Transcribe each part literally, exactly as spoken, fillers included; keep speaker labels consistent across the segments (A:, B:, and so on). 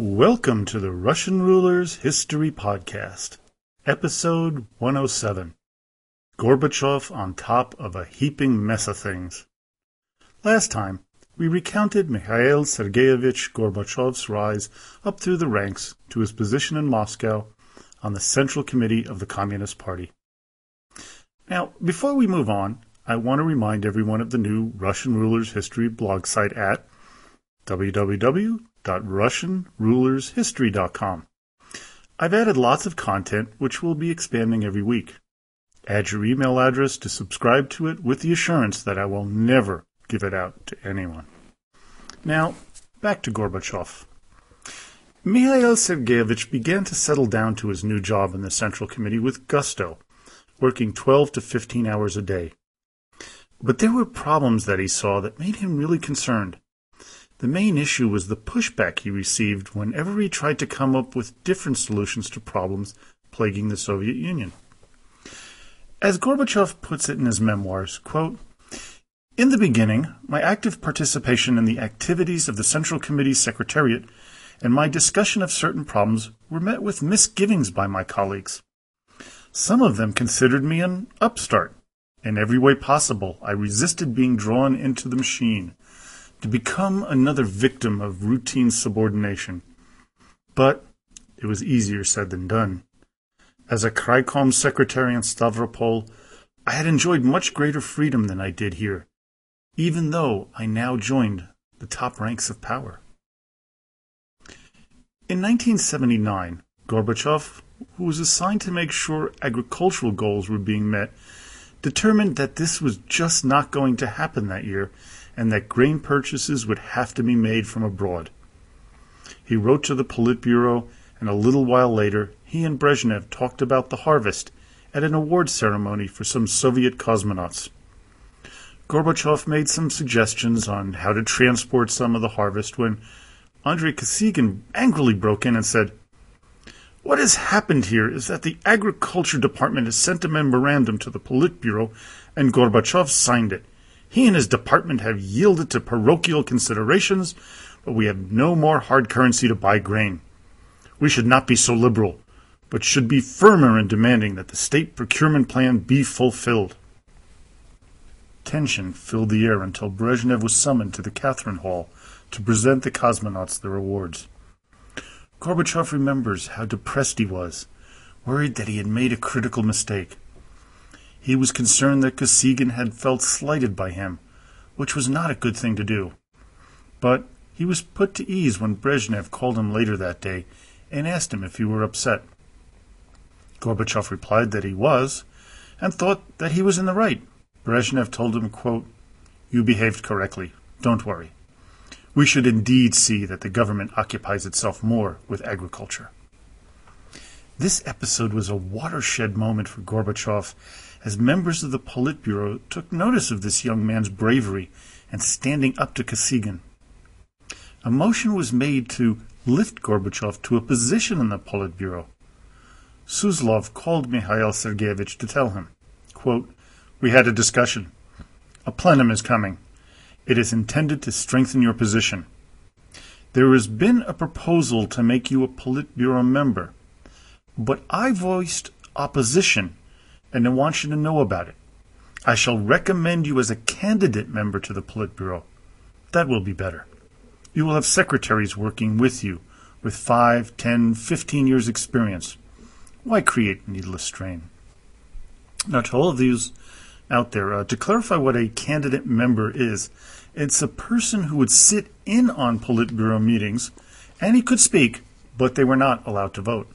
A: Welcome to the Russian Rulers History Podcast, Episode one oh seven, Gorbachev on top of a heaping mess of things. Last time, we recounted Mikhail Sergeyevich Gorbachev's rise up through the ranks to his position in Moscow on the Central Committee of the Communist Party. Now, before we move on, I want to remind everyone of the new Russian Rulers History blog site at w w w dot russian rulers history dot com. I've added lots of content which will be expanding every week. Add your email address to subscribe to it with the assurance that I will never give it out to anyone. Now, back to Gorbachev. Mikhail Sergeyevich began to settle down to his new job in the Central Committee with gusto, working twelve to fifteen hours a day. But there were problems that he saw that made him really concerned. The main issue was the pushback he received whenever he tried to come up with different solutions to problems plaguing the Soviet Union. As Gorbachev puts it in his memoirs, quote, "In the beginning, my active participation in the activities of the Central Committee's Secretariat and my discussion of certain problems were met with misgivings by my colleagues. Some of them considered me an upstart. In every way possible, I resisted being drawn into the machine, to become another victim of routine subordination. But it was easier said than done. As a Kraikom secretary in Stavropol, I had enjoyed much greater freedom than I did here, even though I now joined the top ranks of power." In nineteen seventy-nine, Gorbachev, who was assigned to make sure agricultural goals were being met, determined that this was just not going to happen that year, and that grain purchases would have to be made from abroad. He wrote to the Politburo, and a little while later, he and Brezhnev talked about the harvest at an award ceremony for some Soviet cosmonauts. Gorbachev made some suggestions on how to transport some of the harvest when Andrei Kosygin angrily broke in and said, "What has happened here is that the Agriculture Department has sent a memorandum to the Politburo, and Gorbachev signed it. He and his department have yielded to parochial considerations, but we have no more hard currency to buy grain. We should not be so liberal, but should be firmer in demanding that the state procurement plan be fulfilled." Tension filled the air until Brezhnev was summoned to the Catherine Hall to present the cosmonauts their awards. Gorbachev remembers how depressed he was, worried that he had made a critical mistake. He was concerned that Kosygin had felt slighted by him, which was not a good thing to do. But he was put to ease when Brezhnev called him later that day and asked him if he were upset. Gorbachev replied that he was, and thought that he was in the right. Brezhnev told him, quote, "You behaved correctly. Don't worry. We should indeed see that the government occupies itself more with agriculture." This episode was a watershed moment for Gorbachev, as members of the Politburo took notice of this young man's bravery and standing up to Kosygin. A motion was made to lift Gorbachev to a position in the Politburo. Suslov called Mikhail Sergeyevich to tell him, quote, "We had a discussion. A plenum is coming. It is intended to strengthen your position. There has been a proposal to make you a Politburo member, but I voiced opposition, and I want you to know about it. I shall recommend you as a candidate member to the Politburo. That will be better. You will have secretaries working with you with five, ten, fifteen years' experience. Why create needless strain?" Now, to all of these out there, uh, to clarify what a candidate member is, it's a person who would sit in on Politburo meetings, and he could speak, but they were not allowed to vote.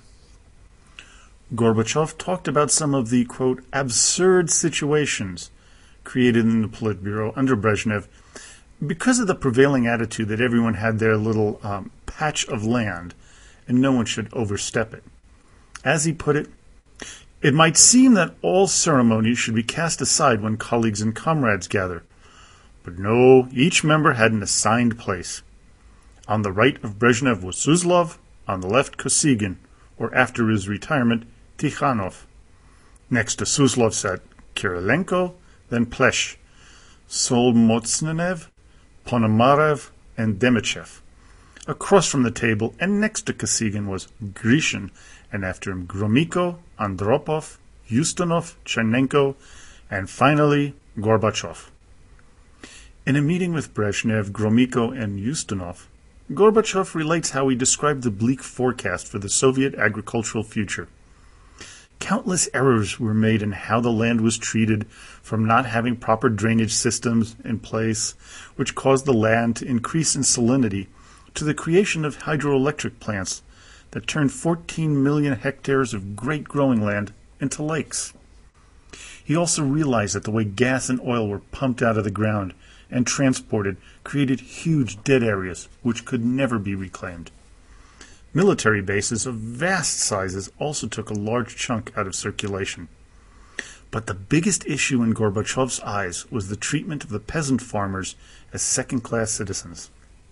A: Gorbachev talked about some of the, quote, absurd situations created in the Politburo under Brezhnev because of the prevailing attitude that everyone had their little um, patch of land and no one should overstep it. As he put it, "It might seem that all ceremonies should be cast aside when colleagues and comrades gather. But no, each member had an assigned place. On the right of Brezhnev was Suslov, on the left Kosygin, or after his retirement, Tikhanov. Next to Suslov sat Kirilenko, then Plesh, Solmotsnenev, Ponomarev, and Demichev. Across from the table and next to Kosygin was Grishin, and after him Gromyko, Andropov, Ustinov, Chernenko, and finally Gorbachev. In a meeting with Brezhnev, Gromyko, and Ustinov, Gorbachev relates how he described the bleak forecast for the Soviet agricultural future. Countless errors were made in how the land was treated, from not having proper drainage systems in place, which caused the land to increase in salinity, to the creation of hydroelectric plants that turned fourteen million hectares of great growing land into lakes. He also realized that the way gas and oil were pumped out of the ground and transported created huge dead areas which could never be reclaimed. Military bases of vast sizes also took a large chunk out of circulation. But the biggest issue in Gorbachev's eyes was the treatment of the peasant farmers as second-class citizens.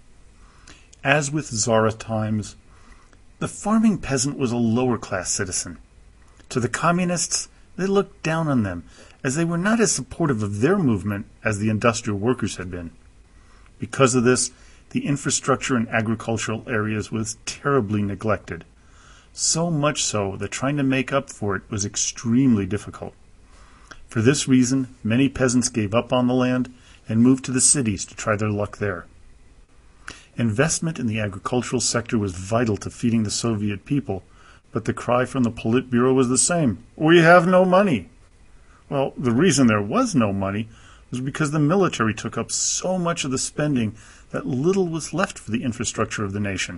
A: As with Tsar times, the farming peasant was a lower-class citizen. To the communists, they looked down on them, as they were not as supportive of their movement as the industrial workers had been. Because of this, the infrastructure in agricultural areas was terribly neglected, so much so that trying to make up for it was extremely difficult. For this reason, many peasants gave up on the land and moved to the cities to try their luck there. Investment in the agricultural sector was vital to feeding the Soviet people, but the cry from the Politburo was the same: "We have no money." Well, the reason there was no money was because the military took up so much of the spending that little was left for the infrastructure of the nation.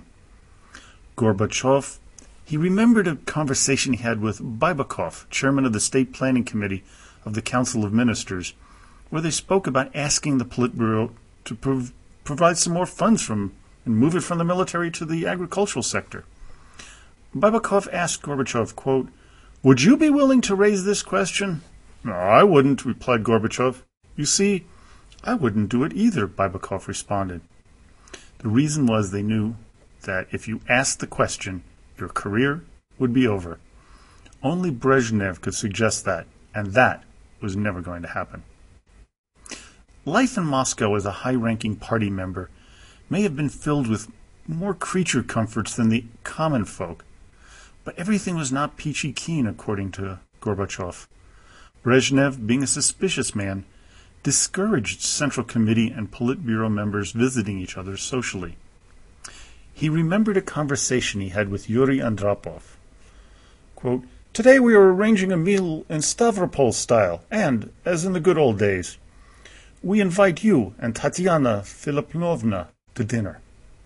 A: Gorbachev, he remembered a conversation he had with Baibakov, chairman of the State Planning Committee of the Council of Ministers, where they spoke about asking the Politburo to prov- provide some more funds from and move it from the military to the agricultural sector. Baibakov asked Gorbachev, quote, "Would you be willing to raise this question?" "No, I wouldn't," replied Gorbachev. "You see, I wouldn't do it either," Baibakov responded. The reason was they knew that if you asked the question, your career would be over. Only Brezhnev could suggest that, and that was never going to happen. Life in Moscow as a high-ranking party member may have been filled with more creature comforts than the common folk, but everything was not peachy keen, according to Gorbachev. Brezhnev, being a suspicious man, discouraged Central Committee and Politburo members visiting each other socially. He remembered a conversation he had with Yuri Andropov. Quote, "Today we are arranging a meal in Stavropol style, and, as in the good old days, we invite you and Tatiana Filipovna to dinner."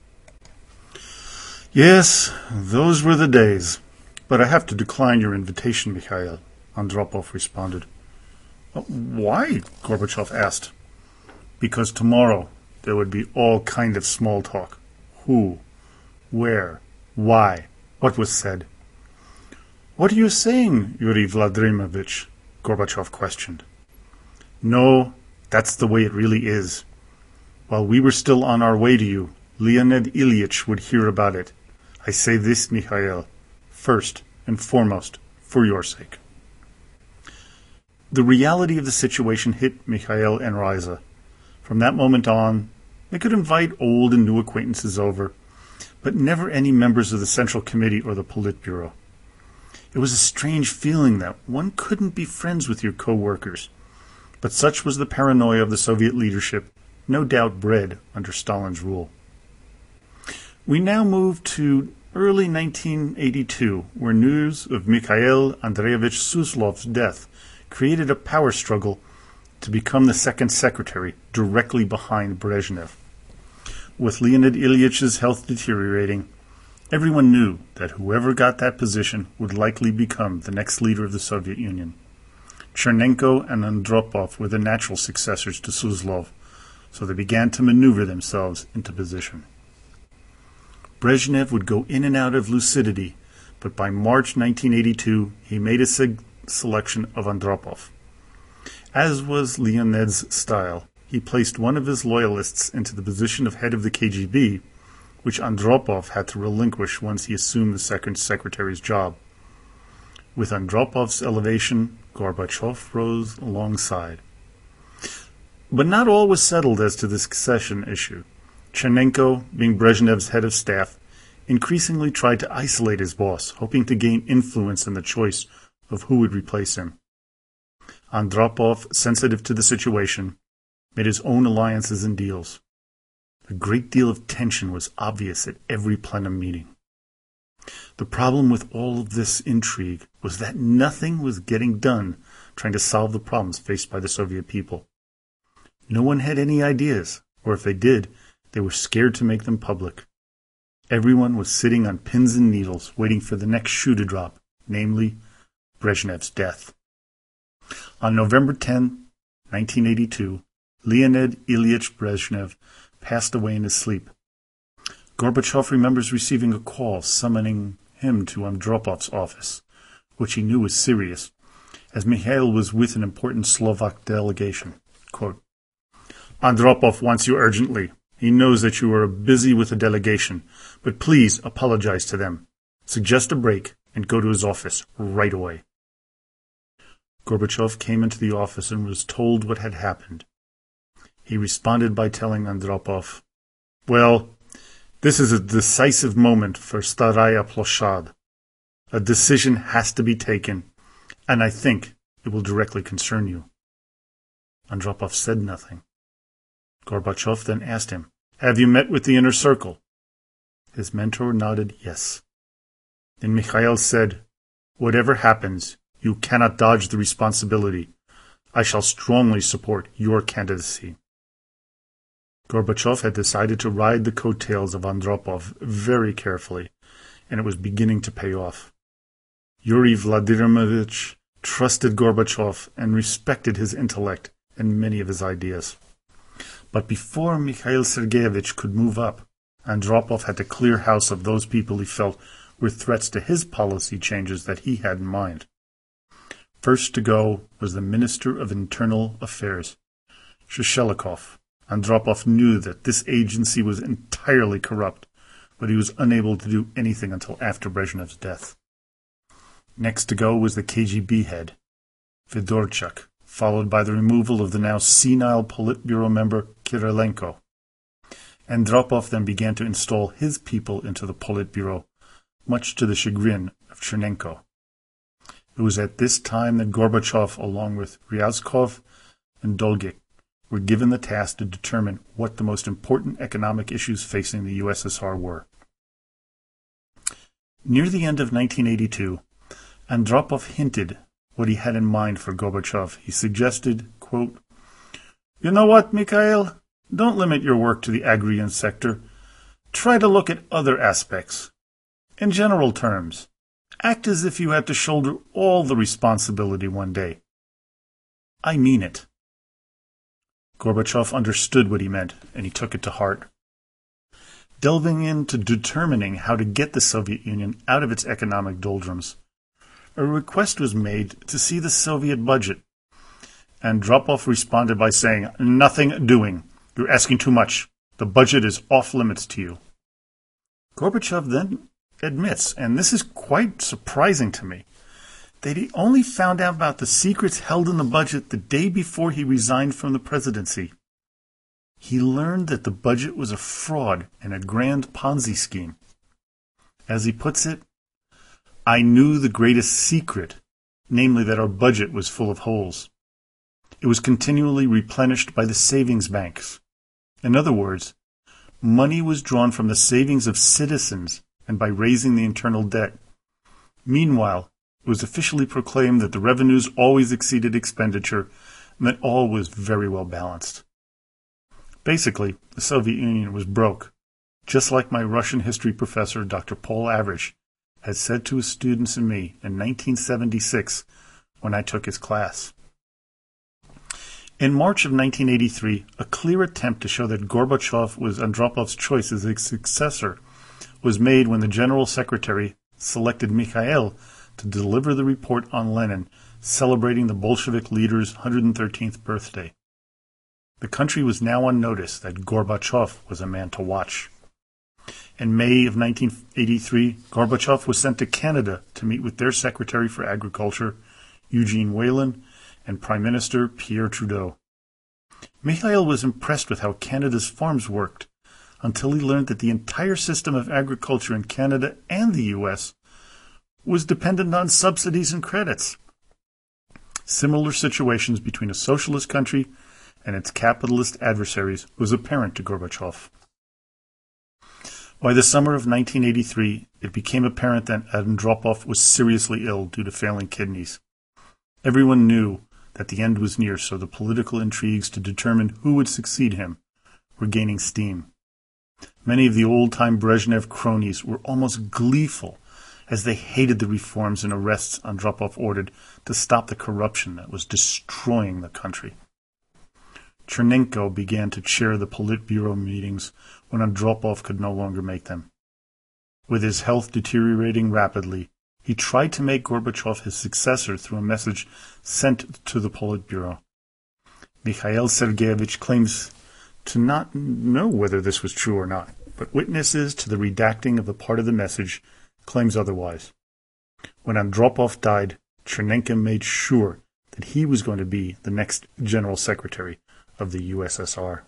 A: "Yes, those were the days, but I have to decline your invitation, Mikhail," Andropov responded. "Why?" Gorbachev asked. "Because tomorrow there would be all kind of small talk. Who? Where? Why? What was said?" "What are you saying, Yuri Vladimirovich?" Gorbachev questioned. "No, that's the way it really is. While we were still on our way to you, Leonid Ilyich would hear about it. I say this, Mikhail, first and foremost, for your sake." The reality of the situation hit Mikhail and Riza. From that moment on, they could invite old and new acquaintances over, but never any members of the Central Committee or the Politburo. It was a strange feeling that one couldn't be friends with your co-workers, but such was the paranoia of the Soviet leadership, no doubt bred under Stalin's rule. We now move to early nineteen eighty-two, where news of Mikhail Andreevich Suslov's death created a power struggle to become the second secretary, directly behind Brezhnev. With Leonid Ilyich's health deteriorating, everyone knew that whoever got that position would likely become the next leader of the Soviet Union. Chernenko and Andropov were the natural successors to Suslov, so they began to maneuver themselves into position. Brezhnev would go in and out of lucidity, but by March nineteen eighty-two he made a seg- selection of Andropov. As was Leonid's style, he placed one of his loyalists into the position of head of the K G B, which Andropov had to relinquish once he assumed the second secretary's job. With Andropov's elevation, Gorbachev rose alongside. But not all was settled as to the succession issue. Chernenko, being Brezhnev's head of staff, increasingly tried to isolate his boss, hoping to gain influence in the choice of who would replace him. Andropov, sensitive to the situation, made his own alliances and deals. A great deal of tension was obvious at every plenum meeting. The problem with all of this intrigue was that nothing was getting done trying to solve the problems faced by the Soviet people. No one had any ideas, or if they did, they were scared to make them public. Everyone was sitting on pins and needles waiting for the next shoe to drop, namely Brezhnev's death. On November tenth, nineteen eighty-two, Leonid Ilyich Brezhnev passed away in his sleep. Gorbachev remembers receiving a call summoning him to Andropov's office, which he knew was serious, as Mikhail was with an important Slovak delegation. Quote, "Andropov wants you urgently. He knows that you are busy with a delegation, but please apologize to them. Suggest a break and go to his office right away." Gorbachev came into the office and was told what had happened. He responded by telling Andropov, "Well, this is a decisive moment for Staraya Ploshad. A decision has to be taken, and I think it will directly concern you." Andropov said nothing. Gorbachev then asked him, "Have you met with the inner circle?" His mentor nodded yes. Then Mikhail said, "Whatever happens, you cannot dodge the responsibility. I shall strongly support your candidacy." Gorbachev had decided to ride the coattails of Andropov very carefully, and it was beginning to pay off. Yuri Vladimirovich trusted Gorbachev and respected his intellect and many of his ideas. But before Mikhail Sergeyevich could move up, Andropov had to clear house of those people he felt were threats to his policy changes that he had in mind. First to go was the Minister of Internal Affairs, Shchelikov. Andropov knew that this agency was entirely corrupt, but he was unable to do anything until after Brezhnev's death. Next to go was the K G B head, Fedorchuk, followed by the removal of the now senile Politburo member Kirilenko. Andropov then began to install his people into the Politburo, much to the chagrin of Chernenko. It was at this time that Gorbachev, along with Ryazkov and Dolgik, were given the task to determine what the most important economic issues facing the U S S R were. Near the end of nineteen eighty-two, Andropov hinted what he had in mind for Gorbachev. He suggested, quote, "You know what, Mikhail? Don't limit your work to the agrarian sector. Try to look at other aspects. In general terms, act as if you had to shoulder all the responsibility one day." I mean it. Gorbachev understood what he meant, and he took it to heart. Delving into determining how to get the Soviet Union out of its economic doldrums, a request was made to see the Soviet budget. Andropov responded by saying, "Nothing doing. You're asking too much. The budget is off limits to you." Gorbachev then admits, and this is quite surprising to me, that he only found out about the secrets held in the budget the day before he resigned from the presidency. He learned that the budget was a fraud and a grand Ponzi scheme. As he puts it, "I knew the greatest secret, namely that our budget was full of holes. It was continually replenished by the savings banks. In other words, money was drawn from the savings of citizens and by raising the internal debt. Meanwhile, it was officially proclaimed that the revenues always exceeded expenditure and that all was very well balanced." Basically, the Soviet Union was broke, just like my Russian history professor, Doctor Paul Avrich, had said to his students and me in nineteen seventy-six when I took his class. In March of nineteen eighty-three, a clear attempt to show that Gorbachev was Andropov's choice as his successor was made when the General Secretary selected Mikhail to deliver the report on Lenin, celebrating the Bolshevik leader's one hundred thirteenth birthday. The country was now on notice that Gorbachev was a man to watch. In May of nineteen eighty-three, Gorbachev was sent to Canada to meet with their Secretary for Agriculture, Eugene Whalen, and Prime Minister Pierre Trudeau. Mikhail was impressed with how Canada's farms worked, until he learned that the entire system of agriculture in Canada and the U S was dependent on subsidies and credits. Similar situations between a socialist country and its capitalist adversaries was apparent to Gorbachev. By the summer of nineteen eighty-three, it became apparent that Andropov was seriously ill due to failing kidneys. Everyone knew that the end was near, so the political intrigues to determine who would succeed him were gaining steam. Many of the old-time Brezhnev cronies were almost gleeful as they hated the reforms and arrests Andropov ordered to stop the corruption that was destroying the country. Chernenko began to chair the Politburo meetings when Andropov could no longer make them. With his health deteriorating rapidly, he tried to make Gorbachev his successor through a message sent to the Politburo. Mikhail Sergeyevich claims to not know whether this was true or not, but witnesses to the redacting of a part of the message claims otherwise. When Andropov died, Chernenko made sure that he was going to be the next General Secretary of the U S S R.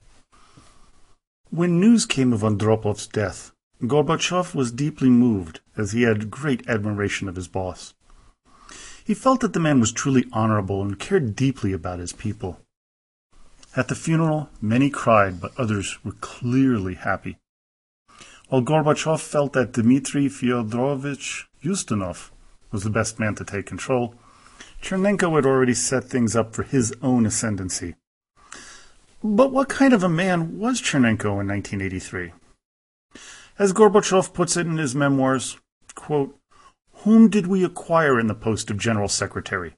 A: When news came of Andropov's death, Gorbachev was deeply moved, as he had great admiration of his boss. He felt that the man was truly honorable and cared deeply about his people. At the funeral, many cried, but others were clearly happy. While Gorbachev felt that Dmitry Fyodorovich Ustinov was the best man to take control, Chernenko had already set things up for his own ascendancy. But what kind of a man was Chernenko in nineteen eighty-three? As Gorbachev puts it in his memoirs, quote, "Whom did we acquire in the post of General Secretary?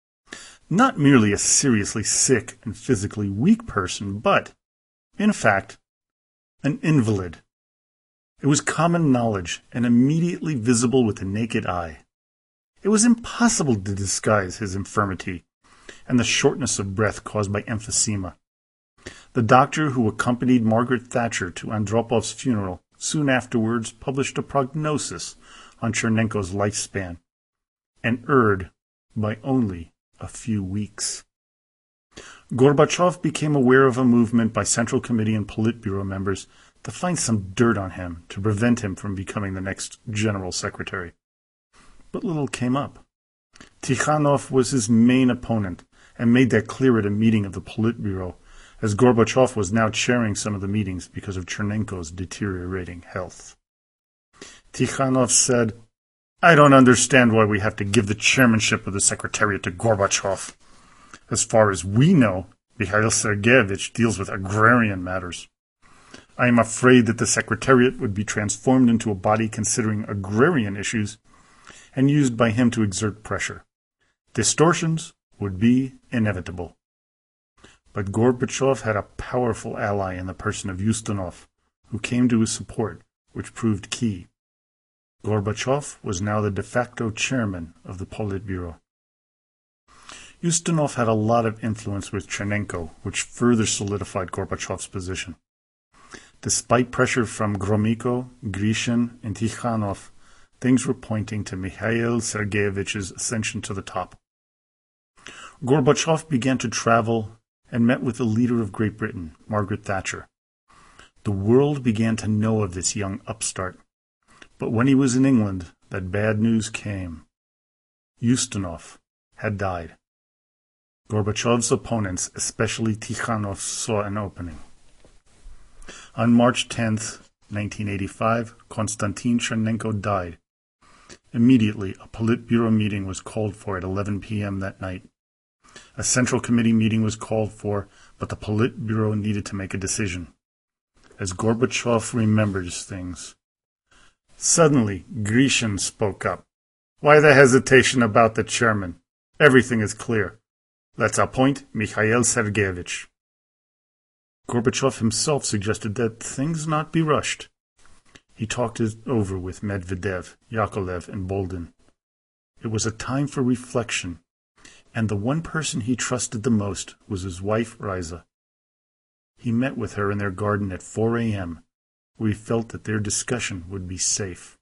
A: Not merely a seriously sick and physically weak person, but, in fact, an invalid. It was common knowledge and immediately visible with the naked eye. It was impossible to disguise his infirmity and the shortness of breath caused by emphysema. The doctor who accompanied Margaret Thatcher to Andropov's funeral soon afterwards published a prognosis on Chernenko's lifespan, and erred by only a few weeks." Gorbachev became aware of a movement by Central Committee and Politburo members to find some dirt on him to prevent him from becoming the next General Secretary. But little came up. Tikhanov was his main opponent and made that clear at a meeting of the Politburo, as Gorbachev was now chairing some of the meetings because of Chernenko's deteriorating health. Tikhanov said, "I don't understand why we have to give the chairmanship of the Secretariat to Gorbachev. As far as we know, Mikhail Sergeyevich deals with agrarian matters. I am afraid that the Secretariat would be transformed into a body considering agrarian issues and used by him to exert pressure. Distortions would be inevitable." But Gorbachev had a powerful ally in the person of Ustinov, who came to his support, which proved key. Gorbachev was now the de facto chairman of the Politburo. Ustinov had a lot of influence with Chernenko, which further solidified Gorbachev's position. Despite pressure from Gromyko, Grishin, and Tikhanov, things were pointing to Mikhail Sergeyevich's ascension to the top. Gorbachev began to travel and met with the leader of Great Britain, Margaret Thatcher. The world began to know of this young upstart. But when he was in England, that bad news came. Ustinov had died. Gorbachev's opponents, especially Tikhanov, saw an opening. On March tenth, nineteen eighty-five, Konstantin Chernenko died. Immediately, a Politburo meeting was called for at eleven p.m. that night. A Central Committee meeting was called for, but the Politburo needed to make a decision. As Gorbachev remembers things. Suddenly, Grishin spoke up. "Why the hesitation about the chairman? Everything is clear. Let's appoint Mikhail Sergeyevich." Gorbachev himself suggested that things not be rushed. He talked it over with Medvedev, Yakovlev, and Boldin. It was a time for reflection, and the one person he trusted the most was his wife, Riza. He met with her in their garden at four a.m., where he felt that their discussion would be safe.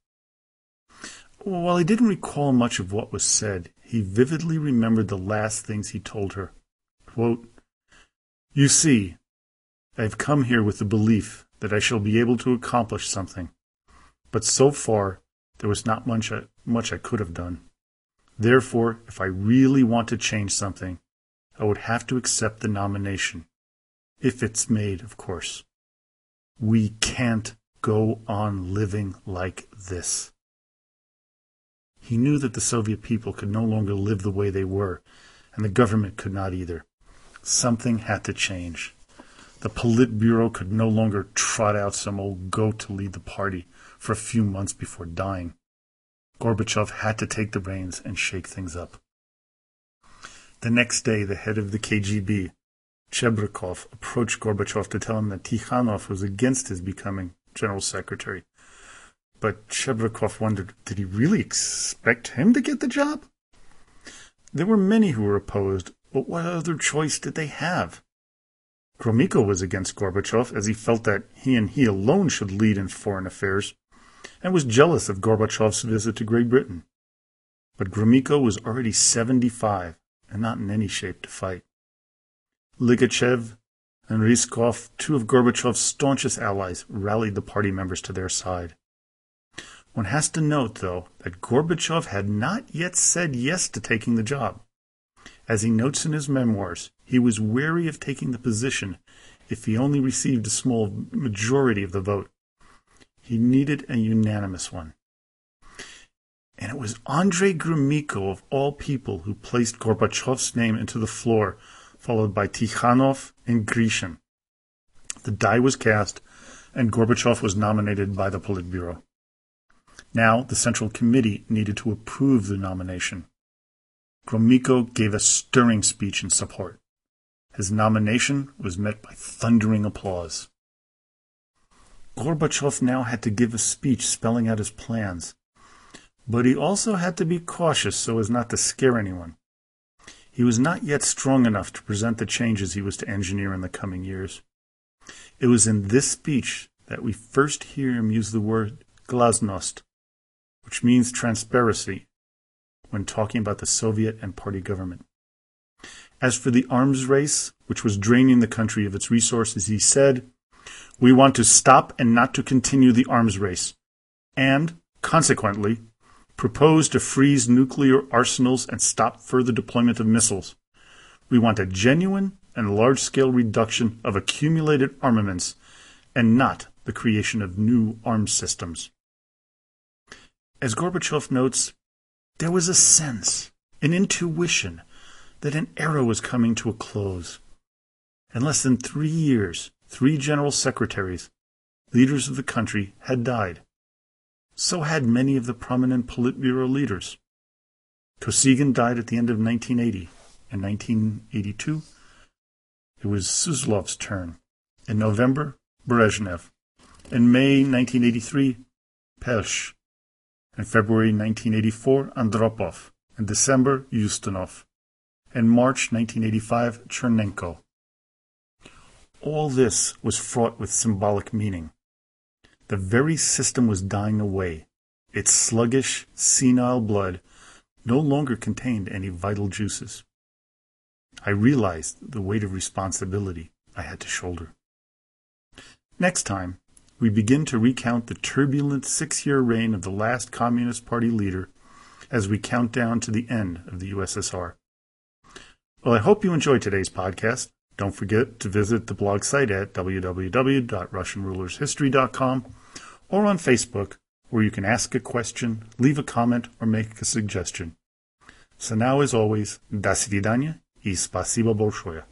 A: While he didn't recall much of what was said, he vividly remembered the last things he told her. Quote, "You see, I have come here with the belief that I shall be able to accomplish something. But so far, there was not much I, much I could have done. Therefore, if I really want to change something, I would have to accept the nomination. If it's made, of course. We can't go on living like this. He knew that the Soviet people could no longer live the way they were, and the government could not either. Something had to change. The Politburo could no longer trot out some old goat to lead the party for a few months before dying. Gorbachev had to take the reins and shake things up. The next day, the head of the K G B, Chebrikov, approached Gorbachev to tell him that Tikhanov was against his becoming general secretary. But Chebrikov wondered, did he really expect him to get the job? There were many who were opposed, but what other choice did they have? Gromyko was against Gorbachev, as he felt that he and he alone should lead in foreign affairs, and was jealous of Gorbachev's visit to Great Britain. But Gromyko was already seventy-five, and not in any shape to fight. Ligachev and Ryzhkov, two of Gorbachev's staunchest allies, rallied the party members to their side. One has to note, though, that Gorbachev had not yet said yes to taking the job. As he notes in his memoirs, he was wary of taking the position if he only received a small majority of the vote. He needed a unanimous one. And it was Andrei Gromyko, of all people, who placed Gorbachev's name into the floor, followed by Tikhanov and Grishin. The die was cast, and Gorbachev was nominated by the Politburo. Now the Central Committee needed to approve the nomination. Gromyko gave a stirring speech in support. His nomination was met by thundering applause. Gorbachev now had to give a speech spelling out his plans, but he also had to be cautious so as not to scare anyone. He was not yet strong enough to present the changes he was to engineer in the coming years. It was in this speech that we first hear him use the word glasnost, which means transparency, when talking about the Soviet and party government. As for the arms race, which was draining the country of its resources, he said, "We want to stop and not to continue the arms race, and, consequently, propose to freeze nuclear arsenals and stop further deployment of missiles. We want a genuine and large-scale reduction of accumulated armaments, and not the creation of new arms systems." As Gorbachev notes, there was a sense, an intuition, that an era was coming to a close. In less than three years, three general secretaries, leaders of the country, had died. So had many of the prominent Politburo leaders. Kosygin died at the end of nineteen eighty. In nineteen eighty-two, it was Suslov's turn. In November, Brezhnev. In May nineteen eighty-three, Pelsh. In February nineteen eighty-four, Andropov. In December, Ustinov. In March nineteen eighty-five, Chernenko. All this was fraught with symbolic meaning. The very system was dying away. Its sluggish, senile blood no longer contained any vital juices. I realized the weight of responsibility I had to shoulder. Next time, we begin to recount the turbulent six-year reign of the last Communist Party leader as we count down to the end of the U S S R. Well, I hope you enjoyed today's podcast. Don't forget to visit the blog site at w w w dot russian rulers history dot com or on Facebook, where you can ask a question, leave a comment, or make a suggestion. So now, as always, до свидания и спасибо большое.